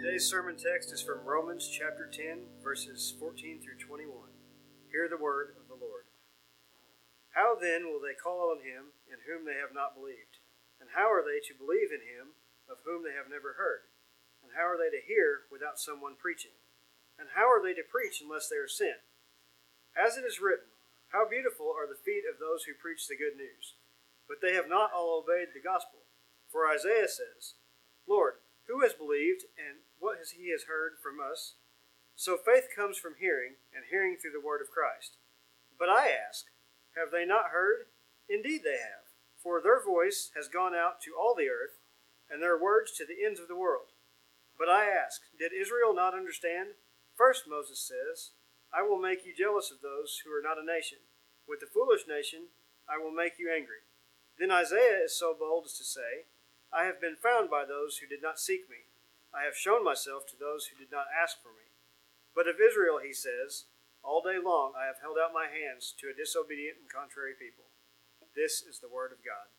Today's sermon text is from Romans chapter 10, verses 14 through 21. Hear the word of the Lord. How then will they call on him in whom they have not believed? And how are they to believe in him of whom they have never heard? And how are they to hear without someone preaching? And how are they to preach unless they are sent? As it is written, how beautiful are the feet of those who preach the good news. But they have not all obeyed the gospel. For Isaiah says, Lord, who has believed, and what he has heard from us? So faith comes from hearing, and hearing through the word of Christ. But I ask, have they not heard? Indeed they have, for their voice has gone out to all the earth, and their words to the ends of the world. But I ask, did Israel not understand? First Moses says, I will make you jealous of those who are not a nation. With the foolish nation I will make you angry. Then Isaiah is so bold as to say, I have been found by those who did not seek me. I have shown myself to those who did not ask for me. But of Israel he says, all day long I have held out my hands to a disobedient and contrary people. This is the word of God.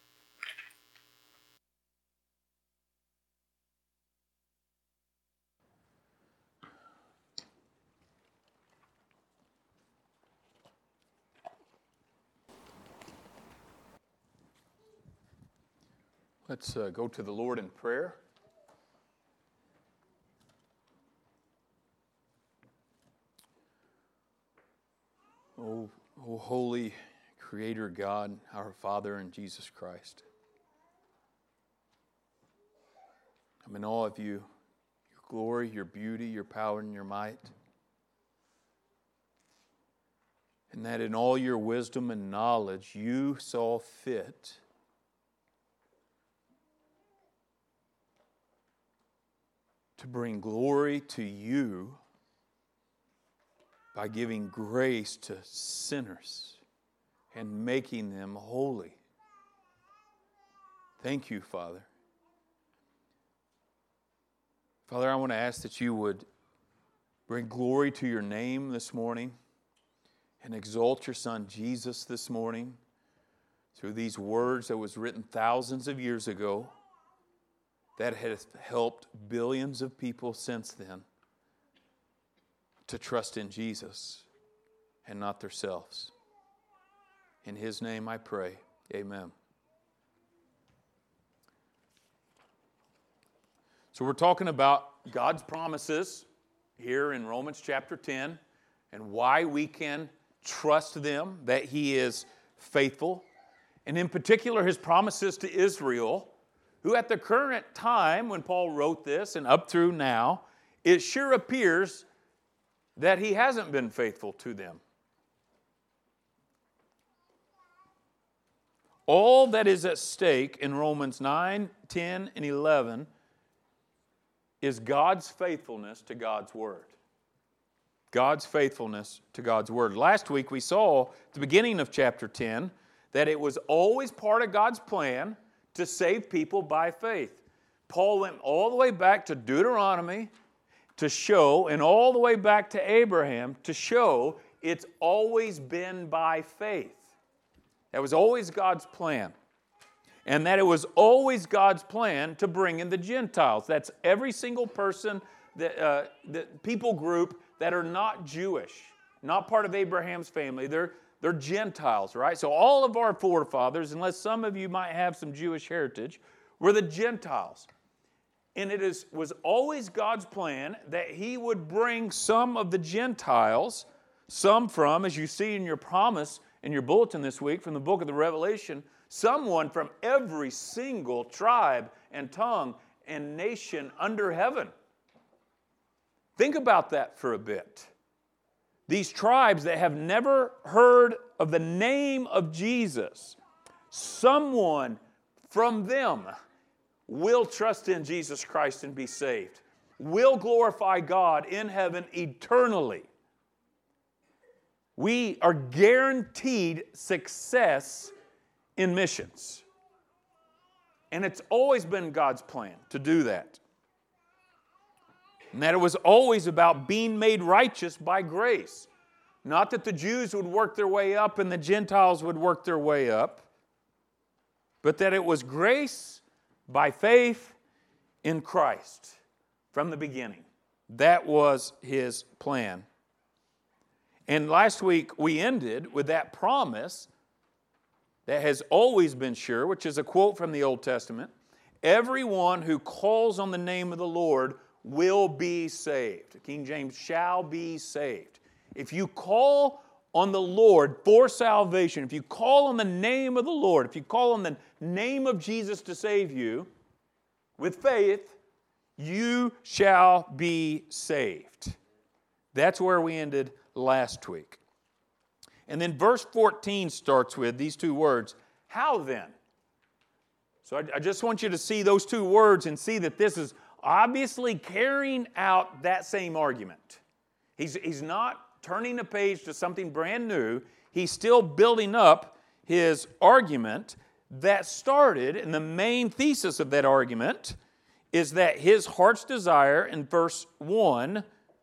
Let's go to the Lord in prayer. Oh, holy Creator God, our Father in Jesus Christ. I'm in awe of you, your glory, your beauty, your power, and your might. And that in all your wisdom and knowledge, you saw fit to bring glory to you by giving grace to sinners and making them holy. Thank you, Father. Father, I want to ask that you would bring glory to your name this morning and exalt your Son Jesus this morning through these words that was written thousands of years ago that has helped billions of people since then to trust in Jesus and not themselves. In His name I pray, amen. So we're talking about God's promises here in Romans chapter 10 and why we can trust them, that He is faithful. And in particular, His promises to Israel, who at the current time when Paul wrote this and up through now, it sure appears that he hasn't been faithful to them. All that is at stake in Romans 9, 10, and 11 is God's faithfulness to God's Word. God's faithfulness to God's Word. Last week we saw at the beginning of chapter 10 that it was always part of God's plan to save people by faith. Paul went all the way back to Deuteronomy to show, and all the way back to Abraham to show it's always been by faith. That was always God's plan. And that it was always God's plan to bring in the Gentiles. That's every single person, the people group that are not Jewish, not part of Abraham's family. They're Gentiles, right? So all of our forefathers, unless some of you might have some Jewish heritage, were the Gentiles. And it was always God's plan that He would bring some of the Gentiles, some from, as you see in your promise, in your bulletin this week from the book of the Revelation, someone from every single tribe and tongue and nation under heaven. Think about that for a bit. These tribes that have never heard of the name of Jesus, someone from them will trust in Jesus Christ and be saved, will glorify God in heaven eternally. We are guaranteed success in missions. And it's always been God's plan to do that. And that it was always about being made righteous by grace. Not that the Jews would work their way up and the Gentiles would work their way up, but that it was grace by faith in Christ from the beginning. That was his plan. And last week we ended with that promise that has always been sure, which is a quote from the Old Testament. Everyone who calls on the name of the Lord will be saved. King James, shall be saved. If you call on the Lord for salvation, if you call on the name of the Lord, if you call on the name of Jesus to save you, with faith, you shall be saved. That's where we ended last week. And then verse 14 starts with these two words, how then? So I just want you to see those two words and see that this is obviously carrying out that same argument. He's not turning a page to something brand new. He's still building up his argument that started, and the main thesis of that argument is that his heart's desire in verse 1,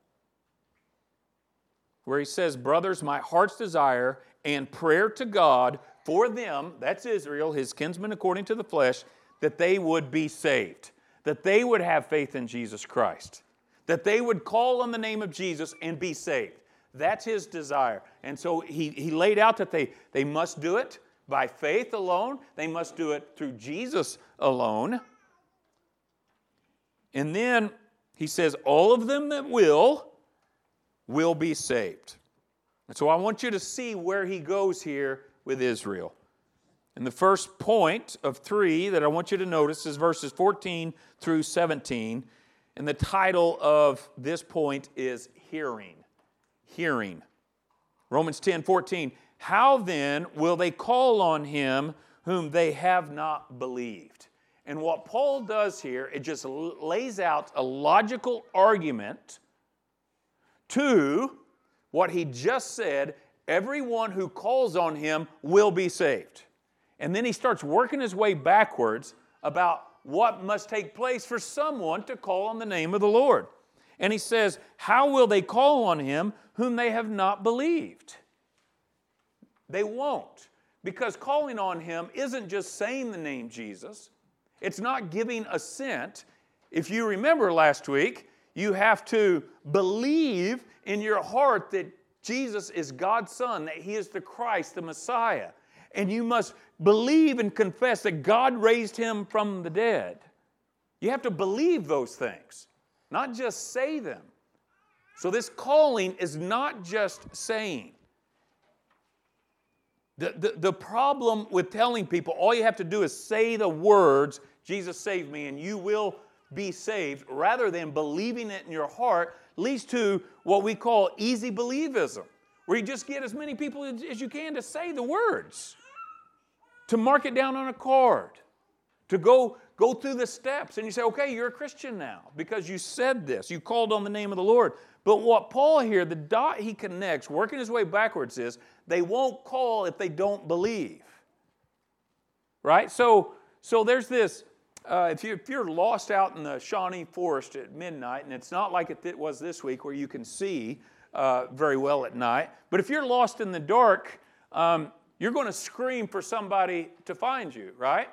where he says, brothers, my heart's desire and prayer to God for them, that's Israel, his kinsmen according to the flesh, that they would be saved, that they would have faith in Jesus Christ, that they would call on the name of Jesus and be saved. That's his desire. And so he laid out that they must do it by faith alone. They must do it through Jesus alone. And then he says, all of them that will be saved. And so I want you to see where he goes here with Israel. And the first point of 3 that I want you to notice is verses 14 through 17. And the title of this point is hearing. Hearing. Romans 10:14. How then will they call on him whom they have not believed? And what Paul does here, it just lays out a logical argument to what he just said, everyone who calls on him will be saved. And then he starts working his way backwards about what must take place for someone to call on the name of the Lord. And he says, how will they call on him whom they have not believed? They won't. Because calling on him isn't just saying the name Jesus. It's not giving assent. If you remember last week, you have to believe in your heart that Jesus is God's Son, that He is the Christ, the Messiah. And you must believe and confess that God raised Him from the dead. You have to believe those things, not just say them. So this calling is not just saying. The problem with telling people, all you have to do is say the words, Jesus saved me, and you will be saved, rather than believing it in your heart, leads to what we call easy believism, where you just get as many people as you can to say the words, to mark it down on a card, to go through the steps, and you say, okay, you're a Christian now, because you said this, you called on the name of the Lord. But what Paul here, the dot he connects, working his way backwards, is they won't call if they don't believe. Right? So there's this, if you're lost out in the Shawnee Forest at midnight, and it's not like it was this week where you can see very well at night, but if you're lost in the dark, you're going to scream for somebody to find you, right?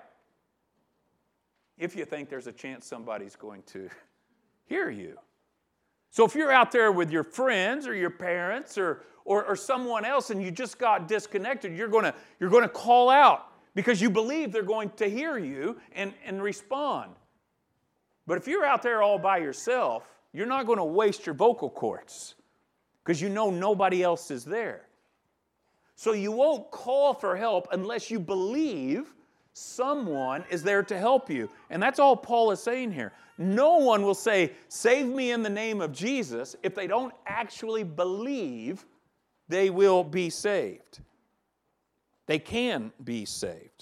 If you think there's a chance somebody's going to hear you. So if you're out there with your friends or your parents or someone else and you just got disconnected, you're going to call out because you believe they're going to hear you and respond. But if you're out there all by yourself, you're not going to waste your vocal cords because you know nobody else is there. So you won't call for help unless you believe someone is there to help you. And that's all Paul is saying here. No one will say, save me in the name of Jesus, if they don't actually believe they will be saved. They can be saved.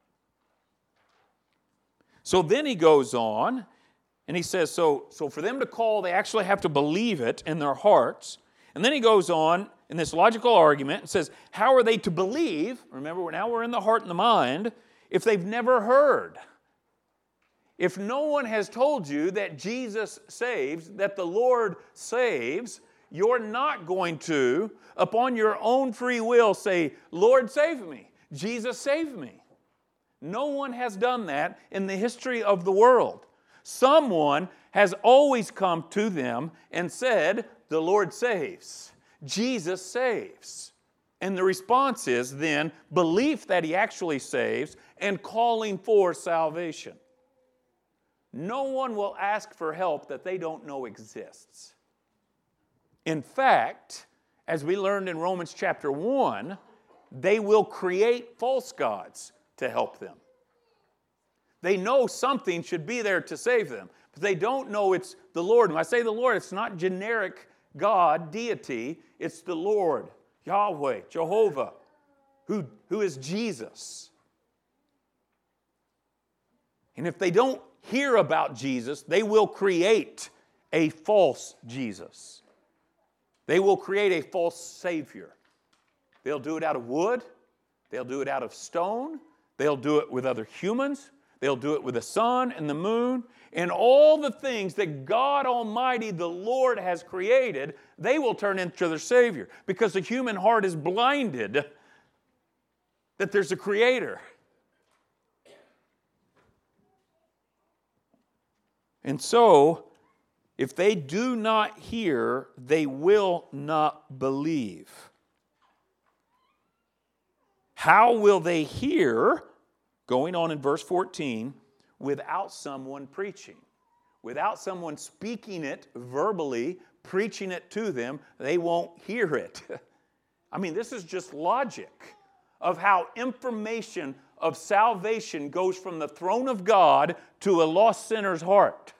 So then he goes on, and he says, so for them to call, they actually have to believe it in their hearts. And then he goes on in this logical argument and says, how are they to believe? Remember, now we're in the heart and the mind, if they've never heard. If no one has told you that Jesus saves, that the Lord saves, you're not going to, upon your own free will, say, Lord, save me. Jesus, save me. No one has done that in the history of the world. Someone has always come to them and said, the Lord saves. Jesus saves. And the response is then belief that He actually saves and calling for salvation. No one will ask for help that they don't know exists. In fact, as we learned in Romans chapter 1, they will create false gods to help them. They know something should be there to save them, but they don't know it's the Lord. When I say the Lord, it's not generic God, deity. It's the Lord, Yahweh, Jehovah, who is Jesus. And if they don't hear about Jesus, they will create a false Jesus. They will create a false Savior. They'll do it out of wood. They'll do it out of stone. They'll do it with other humans. They'll do it with the sun and the moon. And all the things that God Almighty, the Lord, has created, they will turn into their Savior. Because the human heart is blinded that there's a Creator. And so, if they do not hear, they will not believe. How will they hear, going on in verse 14, without someone preaching? Without someone speaking it verbally, preaching it to them, they won't hear it. I mean, this is just logic of how information of salvation goes from the throne of God to a lost sinner's heart.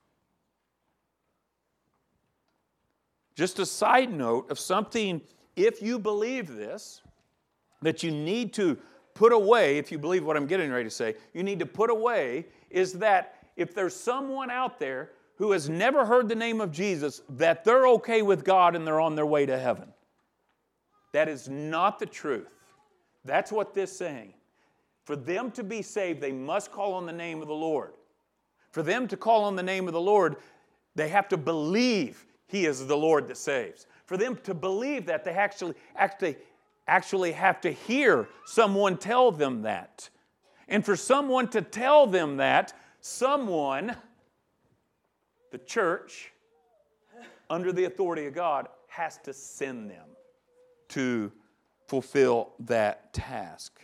Just a side note of something, if you believe this, that you need to put away, if you believe what I'm getting ready to say, you need to put away, is that if there's someone out there who has never heard the name of Jesus, that they're okay with God and they're on their way to heaven. That is not the truth. That's what this is saying. For them to be saved, they must call on the name of the Lord. For them to call on the name of the Lord, they have to believe He is the Lord that saves. For them to believe that, they actually have to hear someone tell them that. And for someone to tell them that, someone, the church, under the authority of God, has to send them to fulfill that task.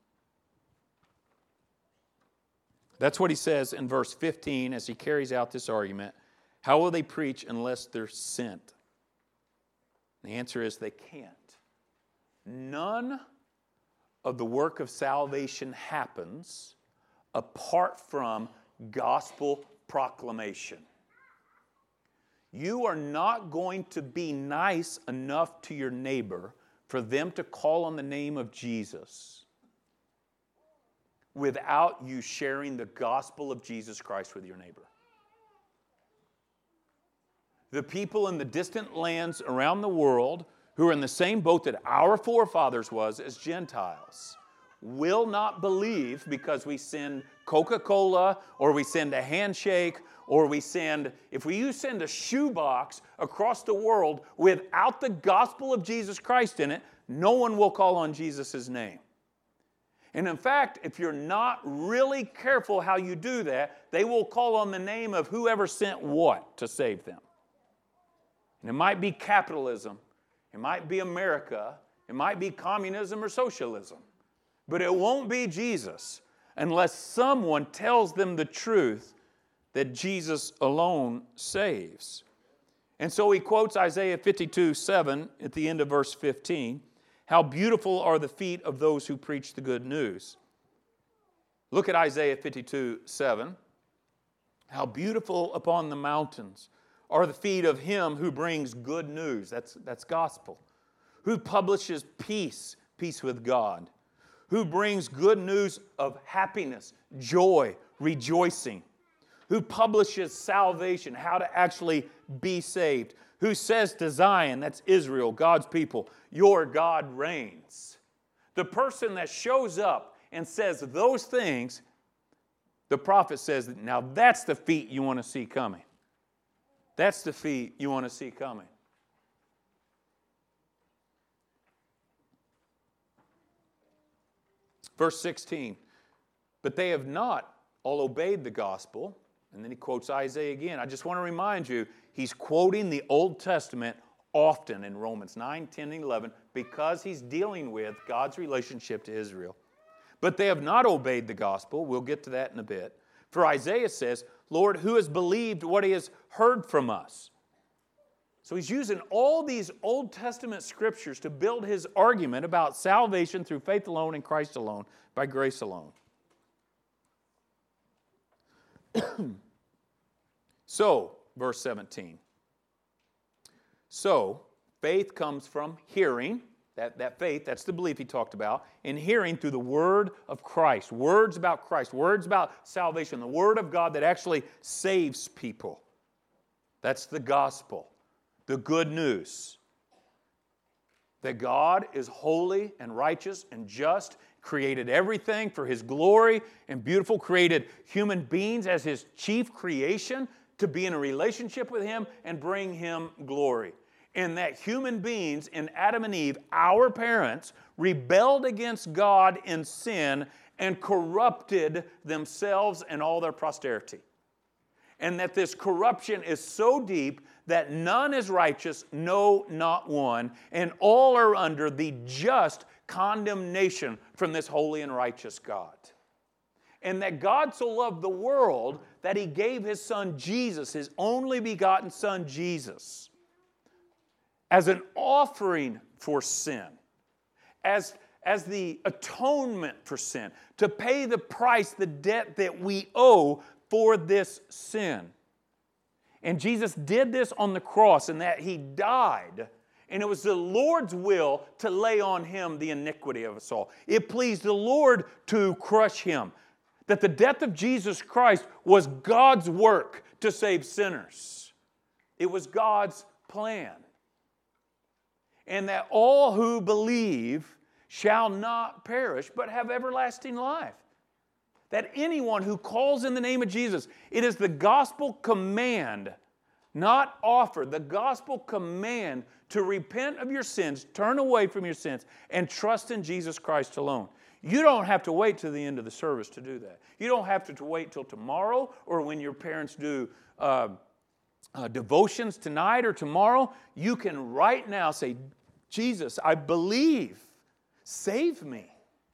That's what he says in verse 15 as he carries out this argument. How will they preach unless they're sent? The answer is they can't. None of the work of salvation happens apart from gospel proclamation. You are not going to be nice enough to your neighbor for them to call on the name of Jesus without you sharing the gospel of Jesus Christ with your neighbor. The people in the distant lands around the world who are in the same boat that our forefathers was as Gentiles will not believe because we send Coca-Cola or we send a handshake or we send, if you send a shoebox across the world without the gospel of Jesus Christ in it, no one will call on Jesus' name. And in fact, if you're not really careful how you do that, they will call on the name of whoever sent what to save them. And it might be capitalism. It might be America. It might be communism or socialism. But it won't be Jesus unless someone tells them the truth that Jesus alone saves. And so he quotes Isaiah 52:7 at the end of verse 15. How beautiful are the feet of those who preach the good news. Look at Isaiah 52:7. How beautiful upon the mountains are the feet of him who brings good news. That's gospel. Who publishes peace with God. Who brings good news of happiness, joy, rejoicing. Who publishes salvation, how to actually be saved. Who says to Zion, that's Israel, God's people, your God reigns. The person that shows up and says those things, the prophet says, now that's the feet you want to see coming. That's the feet you want to see coming. Verse 16, but they have not all obeyed the gospel. And then he quotes Isaiah again. I just want to remind you, he's quoting the Old Testament often in Romans 9, 10, and 11 because he's dealing with God's relationship to Israel. But they have not obeyed the gospel. We'll get to that in a bit. For Isaiah says, Lord, who has believed what he has heard from us? So he's using all these Old Testament scriptures to build his argument about salvation through faith alone in Christ alone, by grace alone. So, verse 17. So, faith comes from hearing. That faith, that's the belief he talked about. And hearing through the word of Christ. Words about Christ. Words about salvation. The word of God that actually saves people. That's the gospel. The good news. That God is holy and righteous and just. Created everything for His glory and beautiful. Created human beings as His chief creation to be in a relationship with Him and bring Him glory. And that human beings in Adam and Eve, our parents, rebelled against God in sin and corrupted themselves and all their posterity. And that this corruption is so deep that none is righteous, no, not one, and all are under the just condemnation from this holy and righteous God. And that God so loved the world that He gave His Son Jesus, His only begotten Son Jesus, as an offering for sin, as the atonement for sin, to pay the price, the debt that we owe for this sin. And Jesus did this on the cross in that He died, and it was the Lord's will to lay on Him the iniquity of us all. It pleased the Lord to crush Him. That the death of Jesus Christ was God's work to save sinners. It was God's plan. And that all who believe shall not perish, but have everlasting life. That anyone who calls in the name of Jesus, it is the gospel command, not offer, the gospel command to repent of your sins, turn away from your sins, and trust in Jesus Christ alone. You don't have to wait till the end of the service to do that. You don't have to wait till tomorrow or when your parents do devotions tonight or tomorrow. You can right now say, Jesus, I believe. Save me.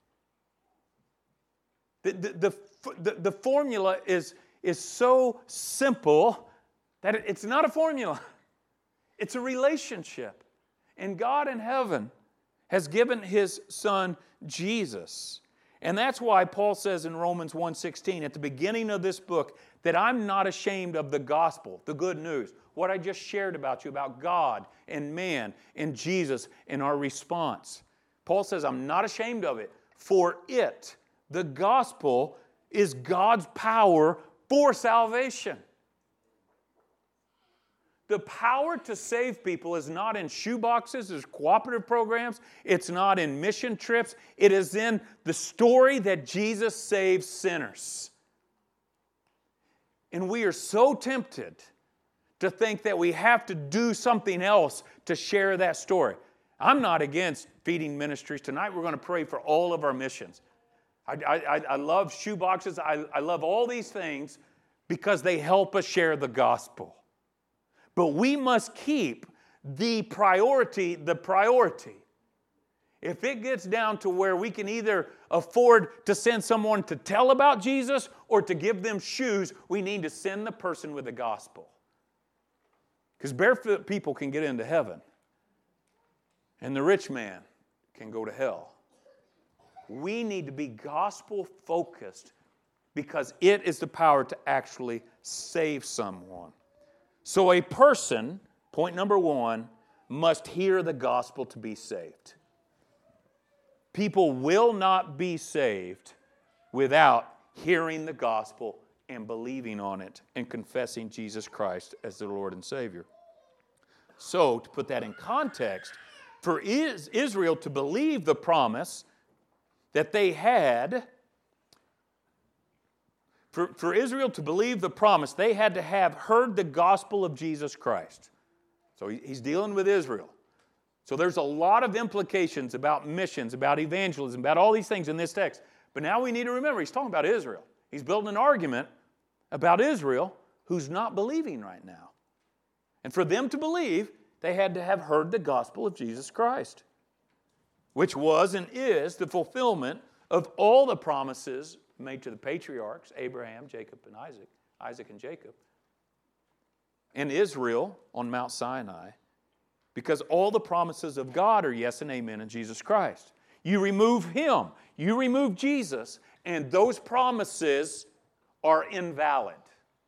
The formula is so simple that it's not a formula. It's a relationship. And God in heaven has given His Son Jesus. And that's why Paul says in Romans 1:16 at the beginning of this book that I'm not ashamed of the gospel, the good news, what I just shared about you about God and man and Jesus and our response. Paul says I'm not ashamed of it, for it, the gospel, is God's power for salvation. The power to save people is not in shoeboxes, there's cooperative programs, it's not in mission trips, it is in the story that Jesus saves sinners. And we are so tempted to think that we have to do something else to share that story. I'm not against feeding ministries. Tonight we're going to pray for all of our missions. I love shoeboxes, I love all these things because they help us share the gospel. But we must keep the priority the priority. If it gets down to where we can either afford to send someone to tell about Jesus or to give them shoes, we need to send the person with the gospel. Because barefoot people can get into heaven, and the rich man can go to hell. We need to be gospel-focused because it is the power to actually save someone. So a person, point number one, must hear the gospel to be saved. People will not be saved without hearing the gospel and believing on it and confessing Jesus Christ as their Lord and Savior. So, to put that in context, for Israel to believe the promise that they had, for Israel to believe the promise, they had to have heard the gospel of Jesus Christ. So he's dealing with Israel. So there's a lot of implications about missions, about evangelism, about all these things in this text. But now we need to remember, he's talking about Israel. He's building an argument about Israel who's not believing right now. And for them to believe, they had to have heard the gospel of Jesus Christ, which was and is the fulfillment of all the promises made to the patriarchs, Abraham, Jacob, and Isaac and Jacob, and Israel on Mount Sinai, because all the promises of God are yes and amen in Jesus Christ. You remove Him, you remove Jesus, and those promises are invalid.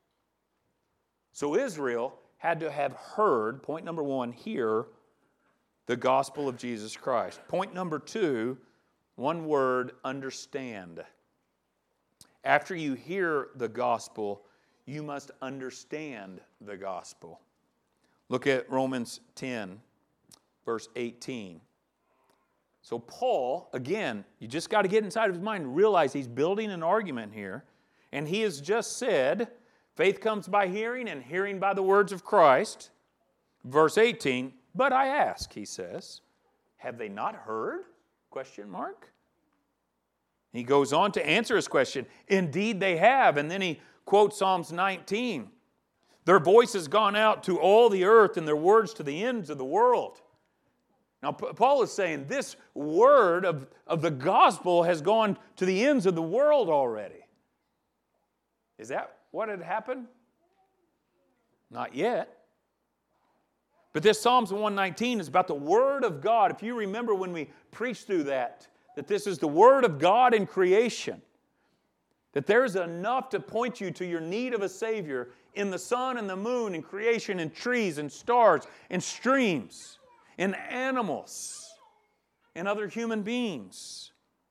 So Israel had to have heard, point number one, hear the gospel of Jesus Christ. Point number two, one word, understand. After you hear the gospel, you must understand the gospel. Look at Romans 10, verse 18. So Paul, again, you just got to get inside of his mind and realize he's building an argument here. And he has just said, faith comes by hearing, and hearing by the words of Christ. Verse 18, but I ask, he says, have they not heard? Question mark. He goes on to answer his question. Indeed they have. And then he quotes Psalms 19. Their voice has gone out to all the earth, and their words to the ends of the world. Now, Paul is saying this word of the gospel has gone to the ends of the world already. Is that what had happened? Not yet. But this Psalms 119 is about the Word of God. If you remember when we preached through that this is the Word of God in creation, that there's enough to point you to your need of a Savior in the sun and the moon, in creation, in trees, and stars, and streams, in animals, and other human beings.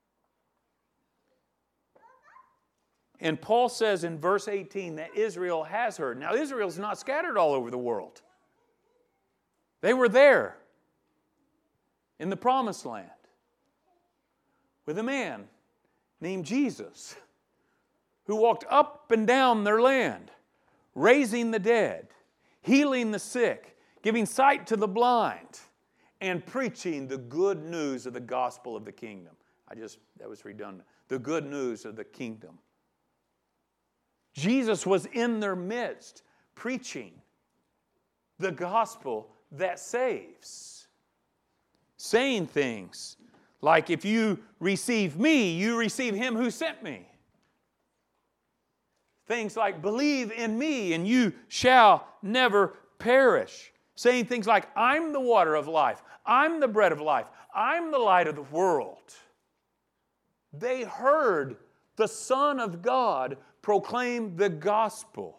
And Paul says in verse 18 that Israel has heard. Now, Israel's not scattered all over the world. They were there in the promised land with a man named Jesus who walked up and down their land, raising the dead, healing the sick, giving sight to the blind, and preaching the good news of the gospel of the kingdom. That was redundant. The good news of the kingdom. Jesus was in their midst, preaching the gospel that saves. Saying things like, if you receive me, you receive him who sent me. Things like, believe in me and you shall never perish. Saying things like, I'm the water of life. I'm the bread of life. I'm the light of the world. They heard the Son of God proclaim the gospel.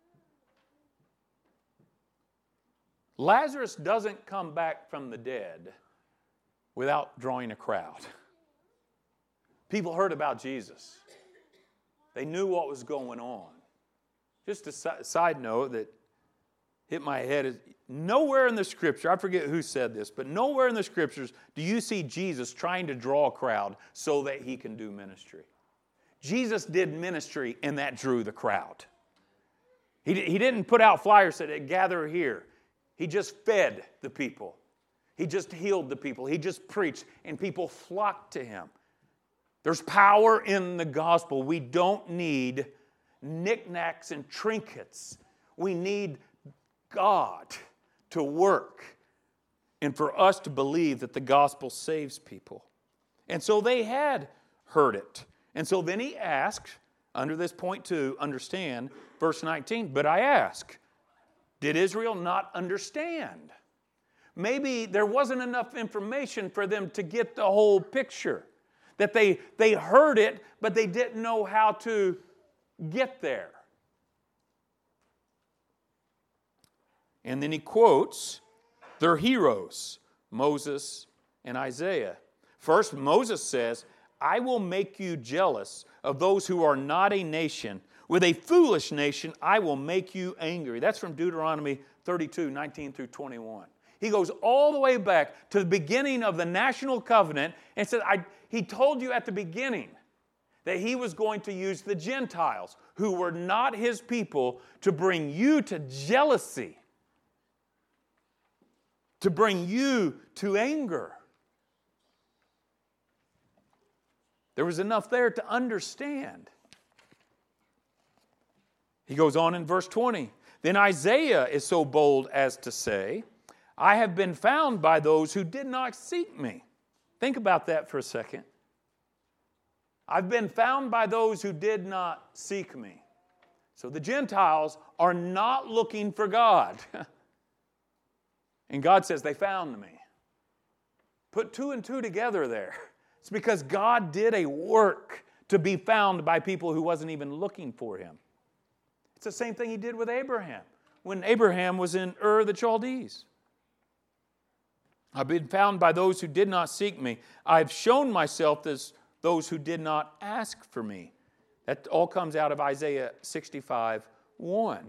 Lazarus doesn't come back from the dead without drawing a crowd. People heard about Jesus. They knew what was going on. Just a side note that hit my head is nowhere in the Scripture, I forget who said this, but nowhere in the Scriptures do you see Jesus trying to draw a crowd so that he can do ministry. Jesus did ministry and that drew the crowd. He didn't put out flyers that said, gather here. He just fed the people. He just healed the people. He just preached and people flocked to him. There's power in the gospel. We don't need knickknacks and trinkets. We need God to work and for us to believe that the gospel saves people. And so they had heard it. And so then he asked, under this point 2, understand, verse 19, but I ask, did Israel not understand? Maybe there wasn't enough information for them to get the whole picture. That they heard it, but they didn't know how to get there. And then he quotes their heroes, Moses and Isaiah. First, Moses says, I will make you jealous of those who are not a nation. With a foolish nation, I will make you angry. That's from Deuteronomy 32, 19 through 21. He goes all the way back to the beginning of the national covenant and says, he told you at the beginning that he was going to use the Gentiles, who were not his people, to bring you to jealousy, to bring you to anger. There was enough there to understand. He goes on in verse 20. Then Isaiah is so bold as to say, I have been found by those who did not seek me. Think about that for a second. I've been found by those who did not seek me. So the Gentiles are not looking for God. And God says, they found me. Put two and two together there. It's because God did a work to be found by people who wasn't even looking for Him. It's the same thing He did with Abraham when Abraham was in Ur the Chaldees. I've been found by those who did not seek me. I've shown myself as those who did not ask for me. That all comes out of Isaiah 65:1.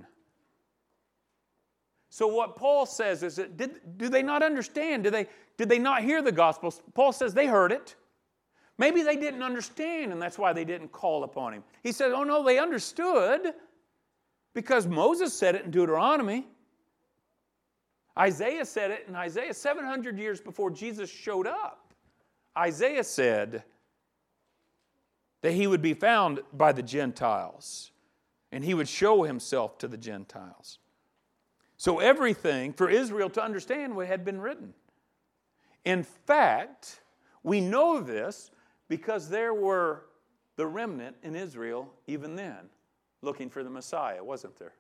So what Paul says is that do they not understand? Did they not hear the gospel? Paul says they heard it. Maybe they didn't understand, and that's why they didn't call upon Him. He says, oh no, they understood because Moses said it in Deuteronomy. Isaiah said it in Isaiah 700 years before Jesus showed up. Isaiah said that He would be found by the Gentiles and He would show Himself to the Gentiles. So everything for Israel to understand had been written. In fact, we know this because there were the remnant in Israel even then looking for the Messiah, wasn't there?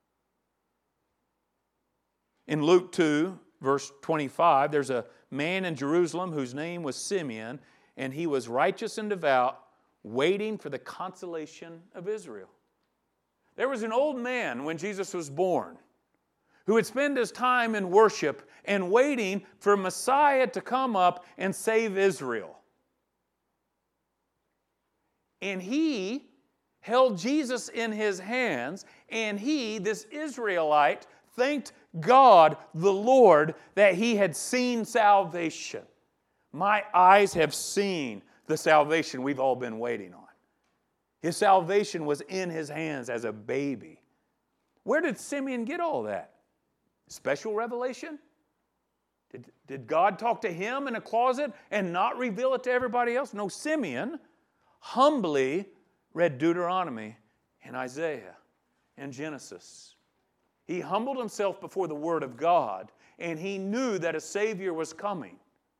In Luke 2, verse 25, there's a man in Jerusalem whose name was Simeon, and he was righteous and devout, waiting for the consolation of Israel. There was an old man when Jesus was born who would spend his time in worship and waiting for Messiah to come up and save Israel. And he held Jesus in his hands, and he, this Israelite, thanked God, the Lord, that he had seen salvation. My eyes have seen the salvation we've all been waiting on. His salvation was in his hands as a baby. Where did Simeon get all that? Special revelation? Did God talk to him in a closet and not reveal it to everybody else? No, Simeon humbly read Deuteronomy and Isaiah and Genesis. He humbled himself before the Word of God, and he knew that a Savior was coming.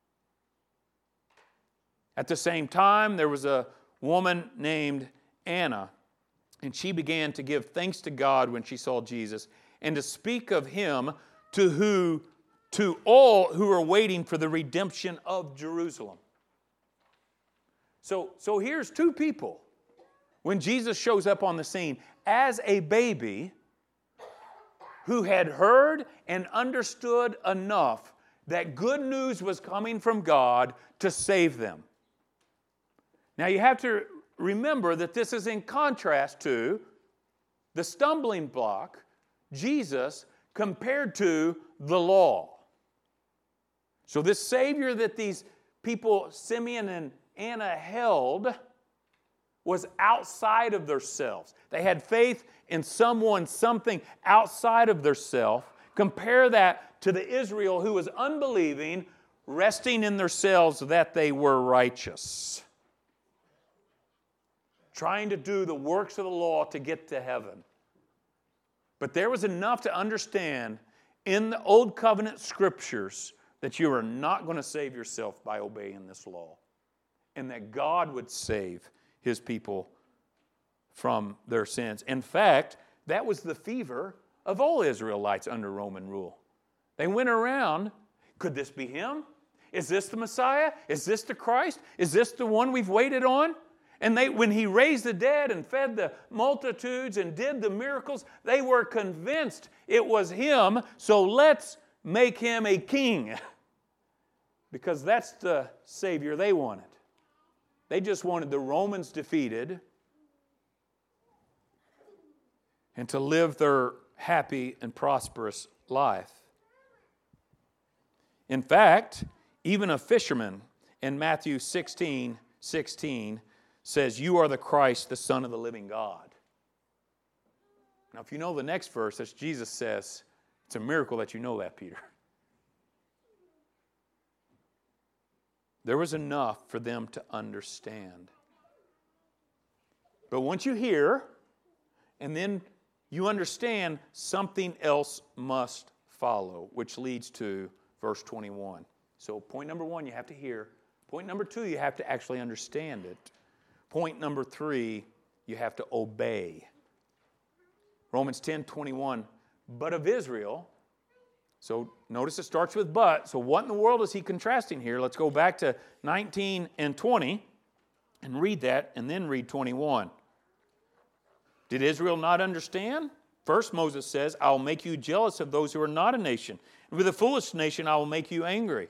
At the same time, there was a woman named Anna, and she began to give thanks to God when she saw Jesus, and to speak of Him to all who are waiting for the redemption of Jerusalem. So here's two people. When Jesus shows up on the scene as a baby who had heard and understood enough that good news was coming from God to save them. Now you have to remember that this is in contrast to the stumbling block, Jesus, compared to the law. So this Savior that these people, Simeon and Anna, held was outside of themselves. They had faith in someone, something outside of themselves. Compare that to the Israel who was unbelieving, resting in themselves that they were righteous, trying to do the works of the law to get to heaven. But there was enough to understand in the Old Covenant Scriptures that you are not going to save yourself by obeying this law, and that God would save His people from their sins. In fact, that was the fever of all Israelites under Roman rule. They went around, could this be Him? Is this the Messiah? Is this the Christ? Is this the one we've waited on? And when He raised the dead and fed the multitudes and did the miracles, they were convinced it was Him, so let's make Him a king. Because that's the Savior they wanted. They just wanted the Romans defeated and to live their happy and prosperous life. In fact, even a fisherman in Matthew 16:16 says, "You are the Christ, the Son of the living God." Now, if you know the next verse, as Jesus says, it's a miracle that you know that, Peter. There was enough for them to understand. But once you hear, and then you understand something else must follow, which leads to verse 21. So point number 1, you have to hear. Point number 2, you have to actually understand it. Point number 3, you have to obey. Romans 10:21, but of Israel. So notice it starts with but. So what in the world is he contrasting here? Let's go back to 19 and 20 and read that, and then read 21. Did Israel not understand? First, Moses says, I will make you jealous of those who are not a nation. And with a foolish nation, I will make you angry.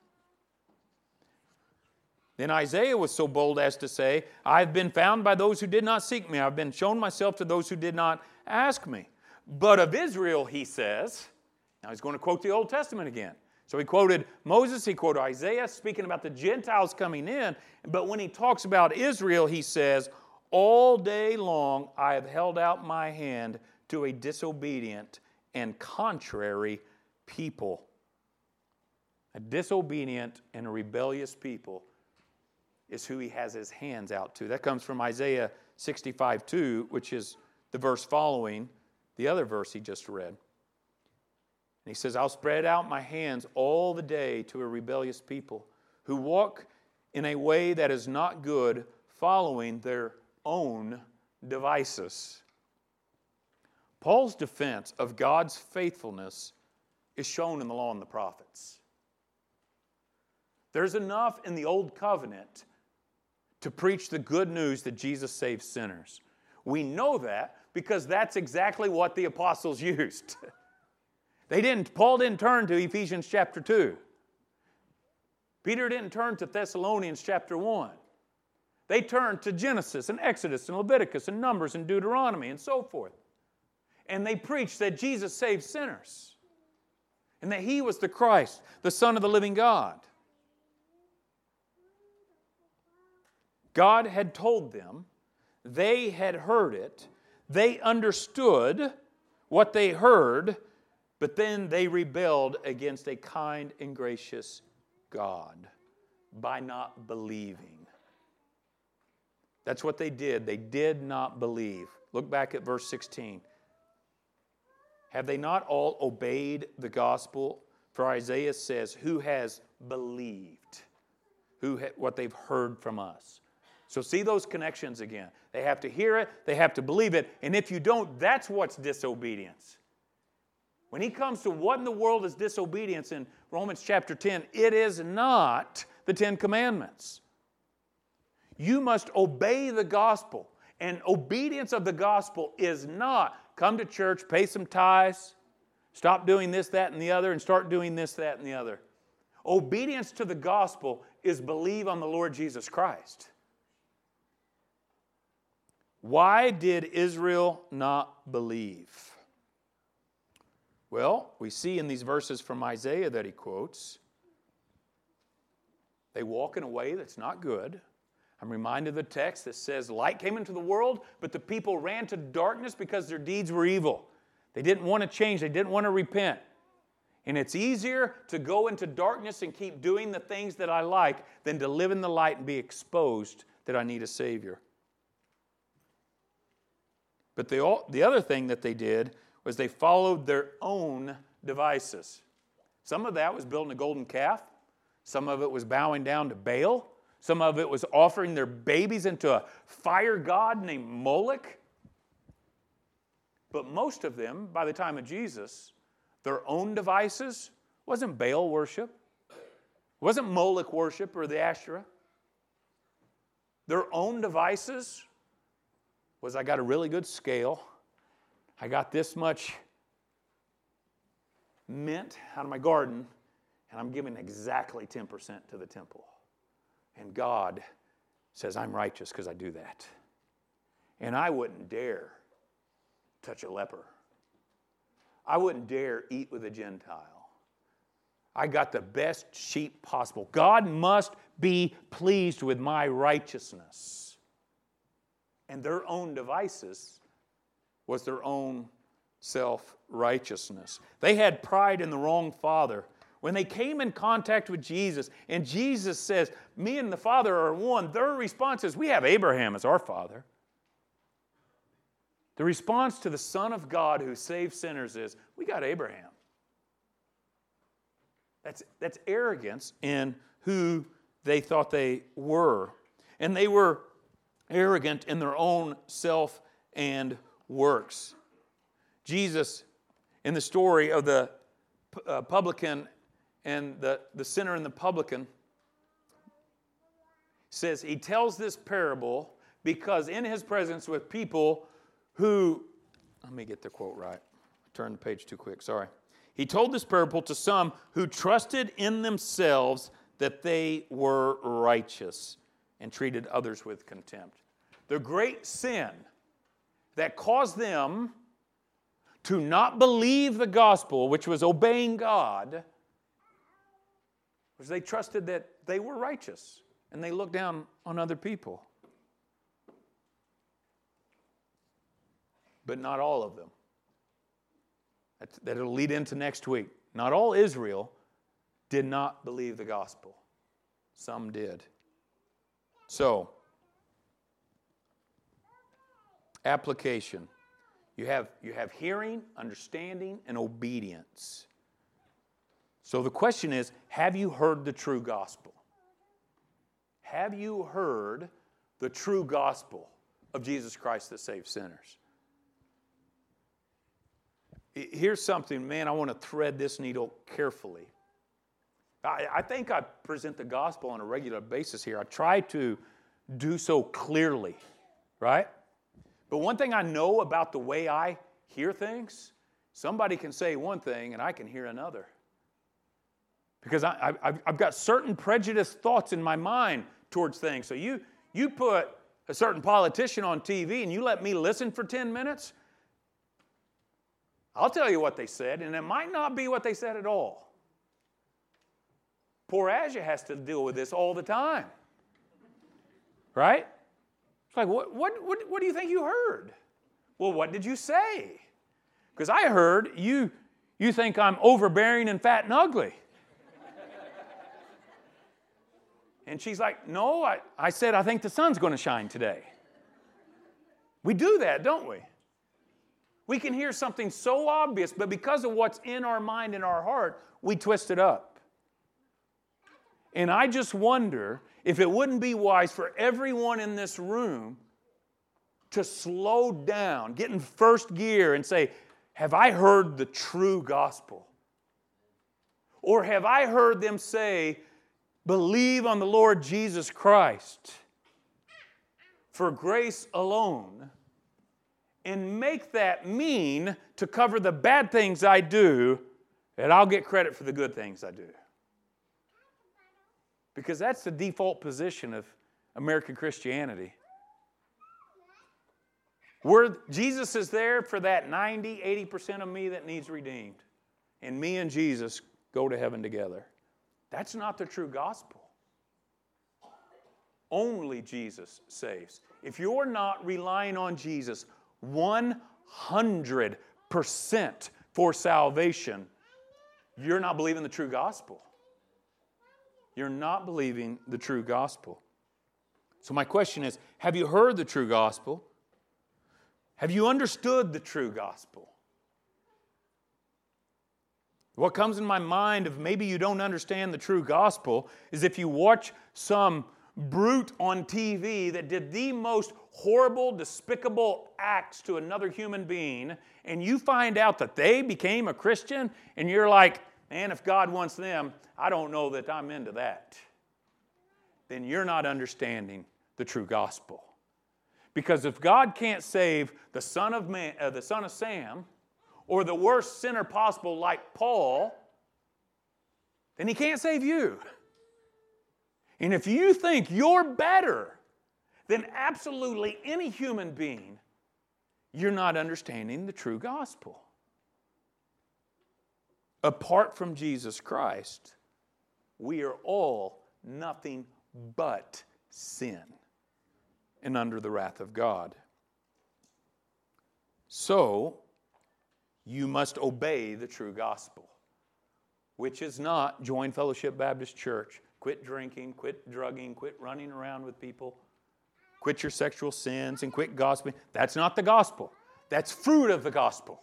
Then Isaiah was so bold as to say, I have been found by those who did not seek me. I have been shown myself to those who did not ask me. But of Israel, he says, now he's going to quote the Old Testament again. So he quoted Moses, he quoted Isaiah, speaking about the Gentiles coming in. But when he talks about Israel, he says, all day long I have held out my hand to a disobedient and contrary people. A disobedient and a rebellious people is who he has his hands out to. That comes from Isaiah 65:2, which is the verse following the other verse he just read. And he says, I'll spread out my hands all the day to a rebellious people who walk in a way that is not good, following their own devices. Paul's defense of God's faithfulness is shown in the law and the prophets. There's enough in the Old Covenant to preach the good news that Jesus saves sinners. We know that because that's exactly what the apostles used. Paul didn't turn to Ephesians chapter 2. Peter didn't turn to Thessalonians chapter 1. They turned to Genesis and Exodus and Leviticus and Numbers and Deuteronomy and so forth. And they preached that Jesus saved sinners and that he was the Christ, the Son of the living God. God had told them, they had heard it, they understood what they heard, but then they rebelled against a kind and gracious God by not believing. That's what they did. They did not believe. Look back at verse 16. Have they not all obeyed the gospel? For Isaiah says, who has believed? What they've heard from us. So see those connections again. They have to hear it, they have to believe it, and if you don't, that's what's disobedience. When he comes to what in the world is disobedience in Romans chapter 10, it is not the Ten Commandments. You must obey the gospel, and obedience of the gospel is not come to church, pay some tithes, stop doing this, that, and the other, and start doing this, that, and the other. Obedience to the gospel is believe on the Lord Jesus Christ. Why did Israel not believe? Well, we see in these verses from Isaiah that he quotes, they walk in a way that's not good. I'm reminded of the text that says, light came into the world, but the people ran to darkness because their deeds were evil. They didn't want to change. They didn't want to repent. And it's easier to go into darkness and keep doing the things that I like than to live in the light and be exposed that I need a Savior. But the other thing that they did was they followed their own devices. Some of that was building a golden calf. Some of it was bowing down to Baal. Some of it was offering their babies into a fire god named Moloch. But most of them, by the time of Jesus, their own devices wasn't Baal worship, wasn't Moloch worship or the Asherah. Their own devices was, I got a really good scale. I got this much mint out of my garden, and I'm giving exactly 10% to the temple. And God says, I'm righteous because I do that. And I wouldn't dare touch a leper. I wouldn't dare eat with a Gentile. I got the best sheep possible. God must be pleased with my righteousness. And their own devices was their own self-righteousness. They had pride in the wrong father. When they came in contact with Jesus, and Jesus says, me and the Father are one, their response is, we have Abraham as our father. The response to the Son of God who saves sinners is, we got Abraham. That's arrogance in who they thought they were. And they were arrogant in their own self and works. Jesus, in the story of the publican and the sinner and the publican, says he tells this parable because in his presence with people who, let me get the quote right. I turned the page too quick, sorry. He told this parable to some who trusted in themselves that they were righteous and treated others with contempt. The great sin that caused them to not believe the gospel, which was obeying God, was they trusted that they were righteous and they looked down on other people. But not all of them. That'll lead into next week. Not all Israel did not believe the gospel. Some did. So, application. You have hearing, understanding, and obedience. So the question is, have you heard the true gospel? Have you heard the true gospel of Jesus Christ that saves sinners? Here's something, man, I want to thread this needle carefully. I think I present the gospel on a regular basis here. I try to do so clearly, right? But one thing I know about the way I hear things, somebody can say one thing and I can hear another. Because I've got certain prejudiced thoughts in my mind towards things. So you put a certain politician on TV and you let me listen for 10 minutes, I'll tell you what they said, and it might not be what they said at all. Poor Asia has to deal with this all the time. Right? It's like, what do you think you heard? Well, what did you say? Because I heard you think I'm overbearing and fat and ugly. And she's like, no, I said I think the sun's going to shine today. We do that, don't we? We can hear something so obvious, but because of what's in our mind and our heart, we twist it up. And I just wonder if it wouldn't be wise for everyone in this room to slow down, get in first gear and say, have I heard the true gospel? Or have I heard them say, believe on the Lord Jesus Christ for grace alone, and make that mean to cover the bad things I do, and I'll get credit for the good things I do. Because that's the default position of American Christianity. Jesus is there for that 80% of me that needs redeemed. And me and Jesus go to heaven together. That's not the true gospel. Only Jesus saves. If you're not relying on Jesus 100% for salvation, you're not believing the true gospel. You're not believing the true gospel. So my question is, have you heard the true gospel? Have you understood the true gospel? What comes in my mind of maybe you don't understand the true gospel is if you watch some brute on TV that did the most horrible, despicable acts to another human being, and you find out that they became a Christian, and you're like, man, if God wants them, I don't know that I'm into that. Then you're not understanding the true gospel. Because if God can't save the son of Sam, or the worst sinner possible like Paul, then He can't save you. And if you think you're better than absolutely any human being, you're not understanding the true gospel. Apart from Jesus Christ, we are all nothing but sin and under the wrath of God. So, you must obey the true gospel, which is not join Fellowship Baptist Church. Quit drinking, quit drugging, quit running around with people. Quit your sexual sins and quit gossiping. That's not the gospel. That's fruit of the gospel.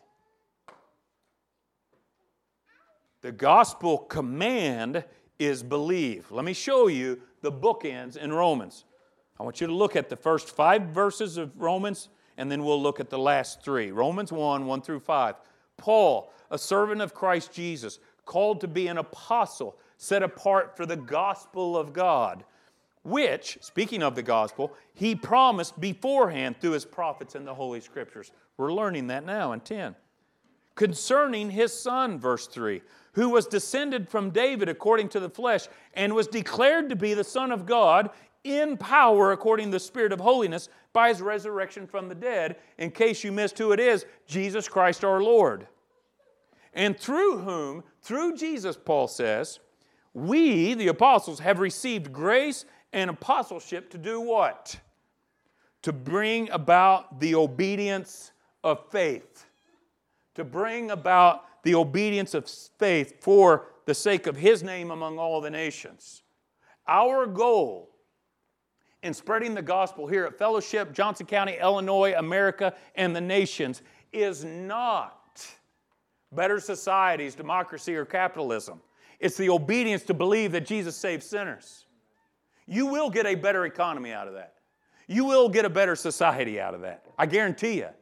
The gospel command is believe. Let me show you the bookends in Romans. I want you to look at the first 5 verses of Romans, and then we'll look at the last 3. Romans 1, 1 through 5. Paul, a servant of Christ Jesus, called to be an apostle, set apart for the gospel of God, which, speaking of the gospel, he promised beforehand through his prophets in the Holy Scriptures. We're learning that now in 10. Concerning his Son, verse 3, who was descended from David according to the flesh, and was declared to be the Son of God in power according to the Spirit of holiness by his resurrection from the dead. In case you missed who it is, Jesus Christ our Lord. And through whom, through Jesus, Paul says, we, the apostles, have received grace and apostleship to do what? To bring about the obedience of faith. To bring about the obedience of faith for the sake of His name among all the nations. Our goal in spreading the gospel here at Fellowship, Johnson County, Illinois, America, and the nations is not better societies, democracy, or capitalism. It's the obedience to believe that Jesus saves sinners. You will get a better economy out of that. You will get a better society out of that. I guarantee you.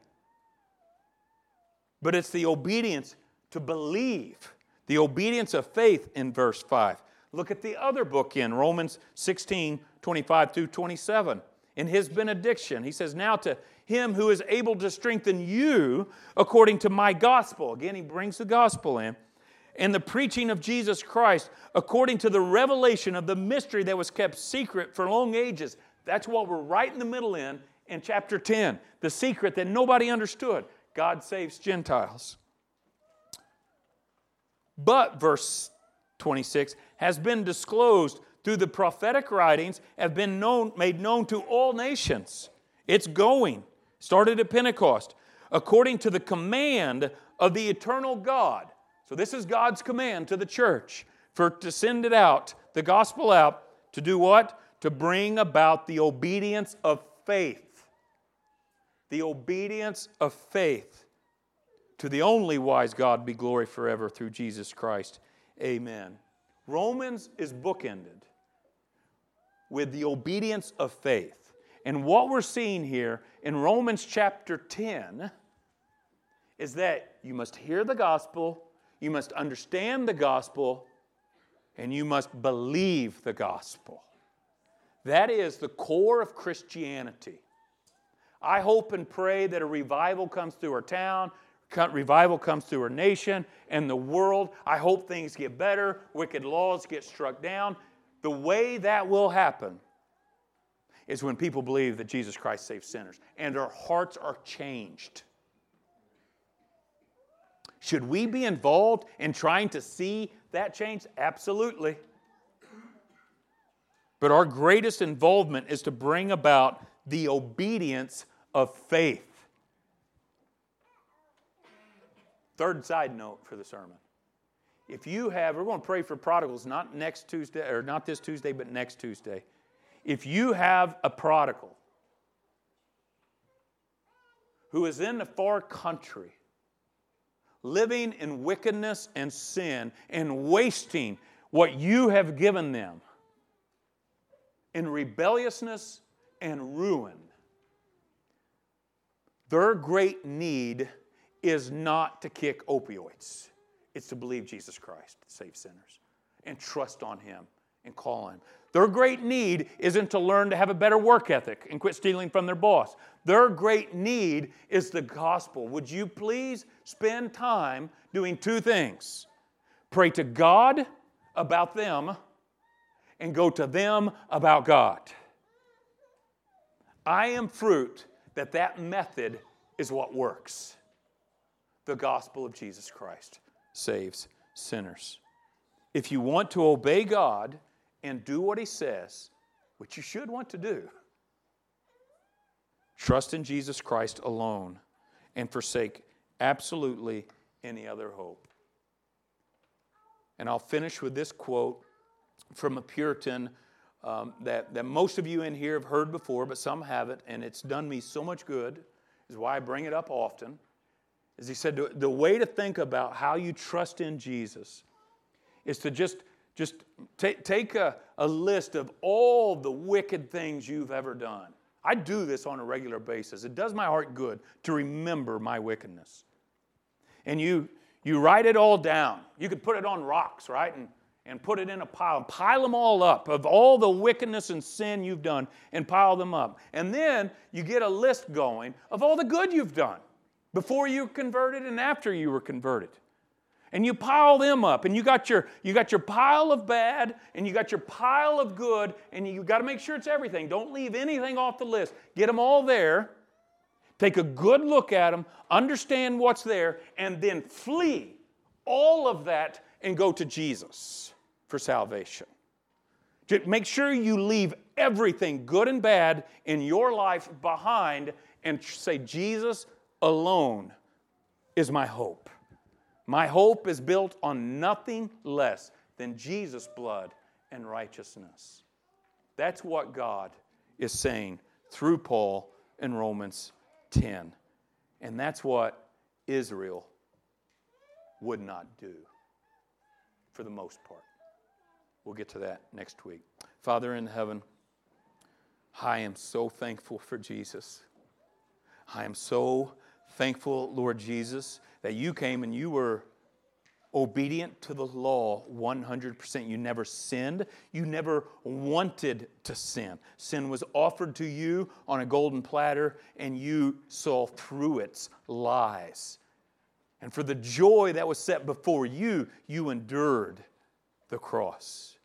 But it's the obedience to believe, the obedience of faith in verse 5. Look at the other book in Romans 16, 25 through 27. In his benediction, he says, now to Him who is able to strengthen you according to my gospel. Again, he brings the gospel in. And the preaching of Jesus Christ according to the revelation of the mystery that was kept secret for long ages. That's what we're right in the middle in chapter 10. The secret that nobody understood. God saves Gentiles. But, verse 26, has been disclosed through the prophetic writings, have been made known to all nations. It's going. Started at Pentecost. According to the command of the eternal God. So this is God's command to the church to send it out, the gospel out, to do what? To bring about the obedience of faith. The obedience of faith. To the only wise God be glory forever through Jesus Christ. Amen. Romans is bookended with the obedience of faith. And what we're seeing here in Romans chapter 10 is that you must hear the gospel, you must understand the gospel, and you must believe the gospel. That is the core of Christianity. I hope and pray that a revival comes through our town, revival comes through our nation and the world. I hope things get better, wicked laws get struck down. The way that will happen is when people believe that Jesus Christ saves sinners and our hearts are changed. Should we be involved in trying to see that change? Absolutely. But our greatest involvement is to bring about the obedience of faith. Third side note for the sermon. If you have, we're going to pray for prodigals, not next Tuesday, or not this Tuesday, but next Tuesday. If you have a prodigal who is in a far country, living in wickedness and sin, and wasting what you have given them in rebelliousness and ruin, their great need is not to kick opioids. It's to believe Jesus Christ saves sinners and trust on Him and call on Him. Their great need isn't to learn to have a better work ethic and quit stealing from their boss. Their great need is the gospel. Would you please spend time doing 2 things? Pray to God about them and go to them about God. I am fruit that method is what works. The gospel of Jesus Christ saves sinners. If you want to obey God and do what He says, which you should want to do, trust in Jesus Christ alone and forsake absolutely any other hope. And I'll finish with this quote from a Puritan that most of you in here have heard before, but some haven't, and it's done me so much good. is why I bring it up often, is he said the way to think about how you trust in Jesus is to just take a list of all the wicked things you've ever done. I do this on a regular basis. It does my heart good to remember my wickedness. And you write it all down. You could put it on rocks, right? And put it in a pile. Pile them all up of all the wickedness and sin you've done and pile them up. And then you get a list going of all the good you've done before you were converted and after you were converted. And you pile them up, and you got your pile of bad, and you got your pile of good, and you got to make sure it's everything. Don't leave anything off the list. Get them all there. Take a good look at them, understand what's there, and then flee all of that and go to Jesus for salvation. Make sure you leave everything good and bad in your life behind and say, Jesus alone is my hope. My hope is built on nothing less than Jesus' blood and righteousness. That's what God is saying through Paul in Romans 10. And that's what Israel would not do for the most part. We'll get to that next week. Father in heaven, I am so thankful for Jesus. I am so thankful, Lord Jesus, that you came and you were obedient to the law 100%. You never sinned. You never wanted to sin. Sin was offered to you on a golden platter, and you saw through its lies. And for the joy that was set before you, you endured the cross.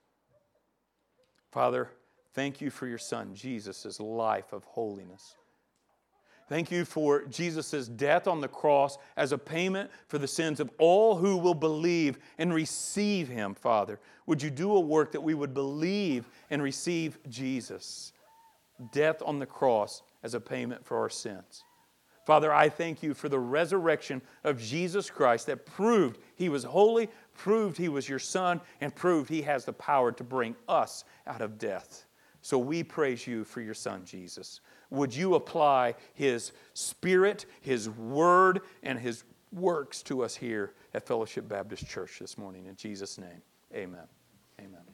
Father, thank you for your Son, Jesus' life of holiness. Thank you for Jesus' death on the cross as a payment for the sins of all who will believe and receive Him, Father. Would you do a work that we would believe and receive Jesus' death on the cross as a payment for our sins? Father, I thank you for the resurrection of Jesus Christ that proved He was holy, proved He was your Son, and proved He has the power to bring us out of death. So we praise you for your Son, Jesus. Would you apply His Spirit, His Word, and His works to us here at Fellowship Baptist Church this morning? In Jesus' name, amen. Amen.